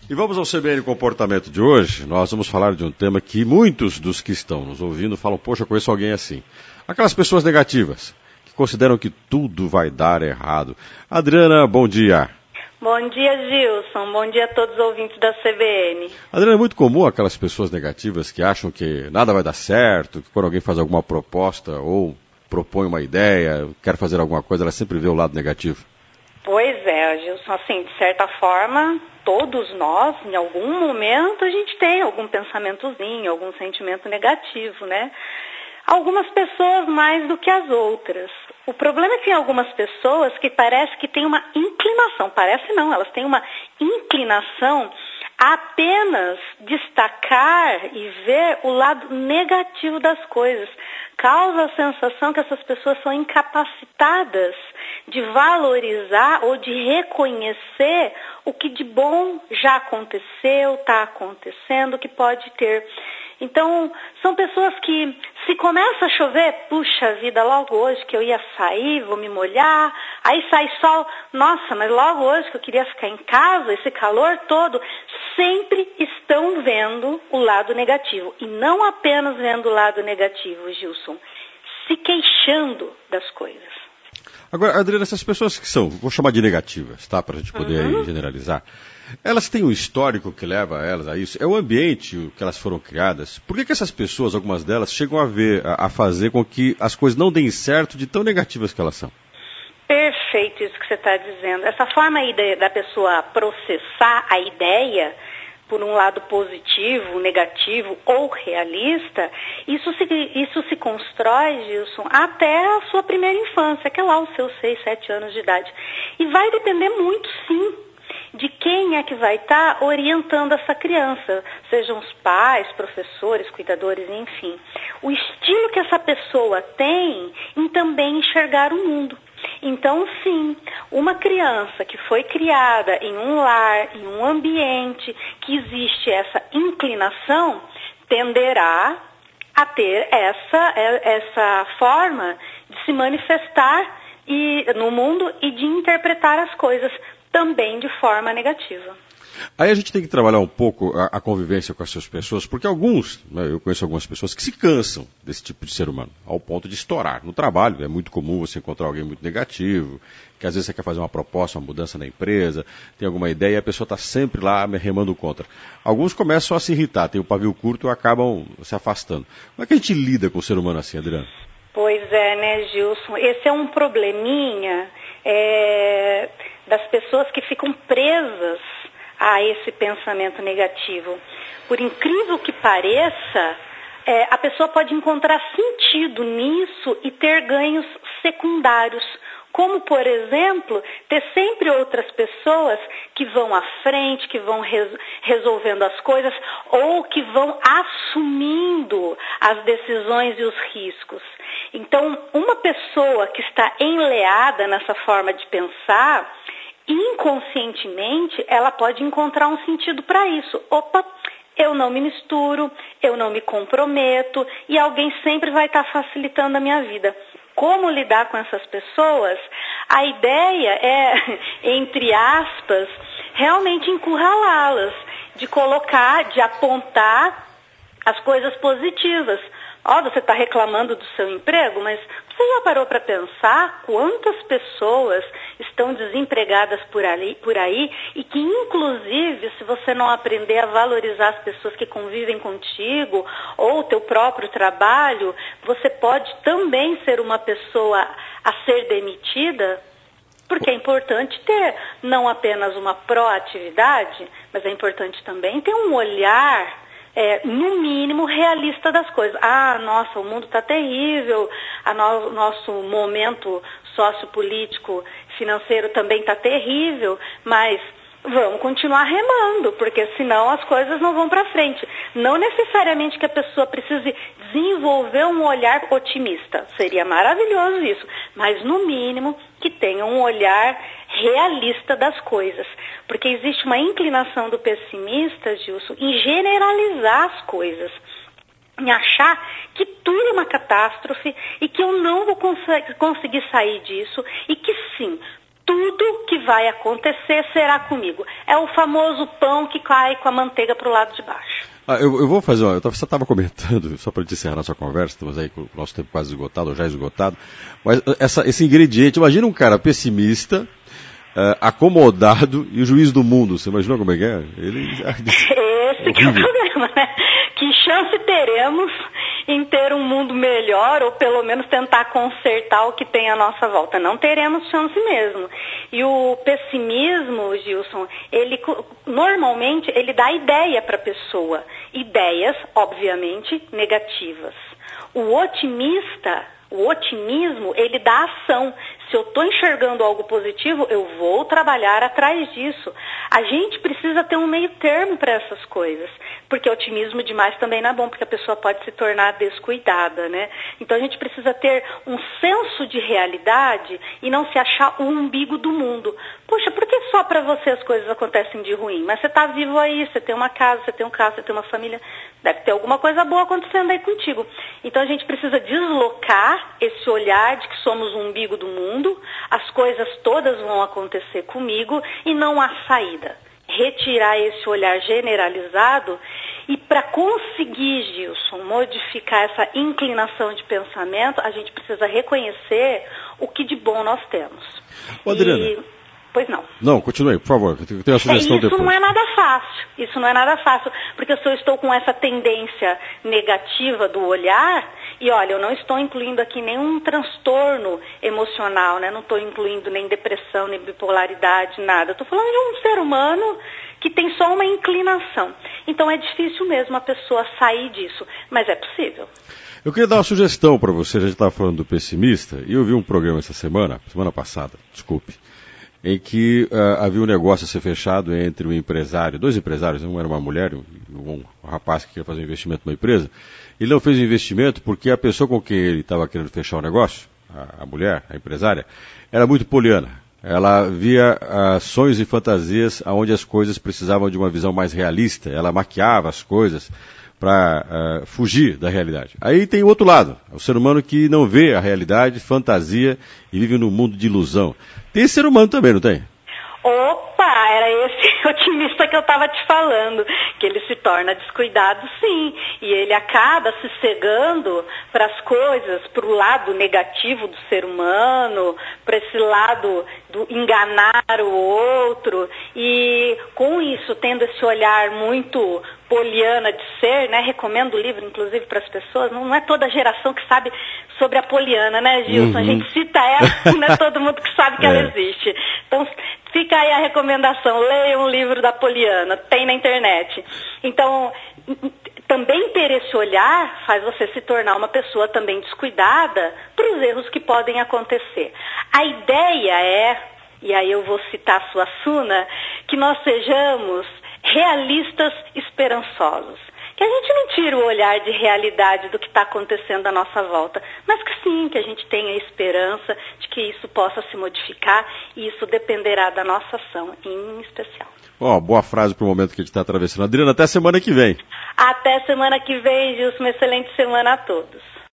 E vamos ao CBN Comportamento de hoje. Nós vamos falar de um tema que muitos dos que estão nos ouvindo falam, poxa, eu conheço alguém assim. Aquelas pessoas negativas, que consideram que tudo vai dar errado. Adriana, bom dia. Bom dia, Gilson. Bom dia a todos os ouvintes da CBN. Adriana, é muito comum aquelas pessoas negativas que acham que nada vai dar certo, que quando alguém faz alguma proposta ou propõe uma ideia, quer fazer alguma coisa, ela sempre vê o lado negativo. Pois é, Gilson, assim, de certa forma, todos nós, em algum momento, a gente tem algum pensamentozinho, algum sentimento negativo, né? Algumas pessoas mais do que as outras. O problema é que tem algumas pessoas que parece que têm uma inclinação, parece não, elas têm uma inclinação a apenas destacar e ver o lado negativo das coisas. Causa a sensação que essas pessoas são incapacitadas de valorizar ou de reconhecer o que de bom já aconteceu, está acontecendo, que pode ter. Então, são pessoas que, se começa a chover, puxa vida, logo hoje que eu ia sair, vou me molhar, aí sai sol, nossa, mas logo hoje que eu queria ficar em casa, esse calor todo, sempre estão vendo o lado negativo. E não apenas vendo o lado negativo, Gilson, se queixando das coisas. Agora, Adriana, essas pessoas que são, vou chamar de negativas, tá, para a gente poder aí generalizar, elas têm um histórico que leva elas a isso? É o ambiente que elas foram criadas? Por que essas pessoas, algumas delas, chegam a fazer com que as coisas não deem certo de tão negativas que elas são? Perfeito isso que você está dizendo. Essa forma aí da pessoa processar a ideia, por um lado positivo, negativo ou realista, isso se constrói, Gilson, até a sua primeira infância, que é lá os seus 6, 7 anos de idade. E vai depender muito, sim, de quem é que vai estar orientando essa criança, sejam os pais, professores, cuidadores, enfim. O estilo que essa pessoa tem em também enxergar o mundo. Então, sim, uma criança que foi criada em um lar, em um ambiente que existe essa inclinação, tenderá a ter essa forma de se manifestar no mundo e de interpretar as coisas também de forma negativa. Aí a gente tem que trabalhar um pouco a convivência com essas pessoas, porque alguns, eu conheço algumas pessoas que se cansam desse tipo de ser humano, ao ponto de estourar. No trabalho é muito comum você encontrar alguém muito negativo, que às vezes você quer fazer uma proposta, uma mudança na empresa, tem alguma ideia e a pessoa está sempre lá remando contra. Alguns começam a se irritar, tem o pavio curto e acabam se afastando. Como é que a gente lida com o ser humano assim, Adriana? Pois é, né, Gilson? Esse é um probleminha das pessoas que ficam presas a esse pensamento negativo. Por incrível que pareça, a pessoa pode encontrar sentido nisso e ter ganhos secundários, como, por exemplo, ter sempre outras pessoas que vão à frente, que vão resolvendo as coisas ou que vão assumindo as decisões e os riscos. Então, uma pessoa que está enleada nessa forma de pensar, inconscientemente, ela pode encontrar um sentido para isso. Opa, eu não me misturo, eu não me comprometo e alguém sempre vai estar facilitando a minha vida. Como lidar com essas pessoas? A ideia é, entre aspas, realmente encurralá-las, de colocar, de apontar as coisas positivas. Você está reclamando do seu emprego, mas você já parou para pensar quantas pessoas estão desempregadas por aí e que, inclusive, se você não aprender a valorizar as pessoas que convivem contigo ou o teu próprio trabalho, você pode também ser uma pessoa a ser demitida? Porque é importante ter não apenas uma proatividade, mas é importante também ter um olhar no mínimo, realista das coisas. Nossa, o mundo está terrível, nosso momento sociopolítico, financeiro também está terrível, mas vamos continuar remando, porque senão as coisas não vão para frente. Não necessariamente que a pessoa precise desenvolver um olhar otimista, seria maravilhoso isso, mas no mínimo que tenha um olhar realista das coisas, porque existe uma inclinação do pessimista, Gilson, em generalizar as coisas, em achar que tudo é uma catástrofe e que eu não vou conseguir sair disso e que sim, tudo que vai acontecer será comigo. É o famoso pão que cai com a manteiga para o lado de baixo. Eu vou fazer, você estava comentando, só para encerrar nossa conversa, estamos aí com o nosso tempo quase esgotado, ou já esgotado, mas esse ingrediente, imagina um cara pessimista, acomodado e o juiz do mundo, você imaginou como é que é? Esse que é o problema, né? Que chance teremos em ter um mundo melhor, ou pelo menos tentar consertar o que tem à nossa volta? Não teremos chance mesmo. E o pessimismo, Gilson, normalmente ele dá ideia para a pessoa. Ideias, obviamente, negativas. O otimismo, ele dá ação. Se eu estou enxergando algo positivo, eu vou trabalhar atrás disso. A gente precisa ter um meio termo para essas coisas, porque otimismo demais também não é bom, porque a pessoa pode se tornar descuidada, né? Então a gente precisa ter um senso de realidade e não se achar o umbigo do mundo. Poxa, por que só para você as coisas acontecem de ruim? Mas você está vivo aí, você tem uma casa, você tem um carro, você tem uma família, deve ter alguma coisa boa acontecendo aí contigo. Então a gente precisa deslocar esse olhar de que somos o umbigo do mundo, as coisas todas vão acontecer comigo e não há saída. Retirar esse olhar generalizado e para conseguir, Gilson, modificar essa inclinação de pensamento, a gente precisa reconhecer o que de bom nós temos. Adriana. Pois não. Não, continue, por favor, eu tenho uma sugestão depois. Isso não é nada fácil, porque se eu estou com essa tendência negativa do olhar, e olha, eu não estou incluindo aqui nenhum transtorno emocional, né? Não estou incluindo nem depressão, nem bipolaridade, nada. Estou falando de um ser humano que tem só uma inclinação. Então é difícil mesmo a pessoa sair disso, mas é possível. Eu queria dar uma sugestão para você, a gente estava falando do pessimista, e eu vi um programa essa semana passada, desculpe, em que havia um negócio a ser fechado entre um empresário, dois empresários, um era uma mulher e um rapaz que queria fazer um investimento numa empresa. Ele não fez o investimento porque a pessoa com quem ele estava querendo fechar o negócio, a mulher, a empresária, era muito poliana. Ela via sonhos e fantasias onde as coisas precisavam de uma visão mais realista. Ela maquiava as coisas para fugir da realidade. Aí tem o outro lado, o ser humano que não vê a realidade, fantasia e vive num mundo de ilusão. Tem esse ser humano também, não tem? Opa, era esse otimista que eu estava te falando, que ele se torna descuidado, sim, e ele acaba se cegando para as coisas, para o lado negativo do ser humano, para esse lado do enganar o outro, e com isso, tendo esse olhar muito poliana de ser, né? Recomendo o livro, inclusive, para as pessoas. Não é toda geração que sabe sobre a poliana, né, Gilson? A gente cita ela, não é todo mundo que sabe que ela existe. Então, fica aí a recomendação, leia um livro da Poliana, tem na internet. Então, também ter esse olhar faz você se tornar uma pessoa também descuidada para os erros que podem acontecer. A ideia é, e aí eu vou citar a Suassuna, que nós sejamos realistas esperançosos. Que a gente não tire o olhar de realidade do que está acontecendo à nossa volta, mas que sim, que a gente tenha esperança de que isso possa se modificar e isso dependerá da nossa ação em especial. Boa frase para o momento que a gente está atravessando. Adriana, até semana que vem. Até semana que vem, Gilson. Uma excelente semana a todos.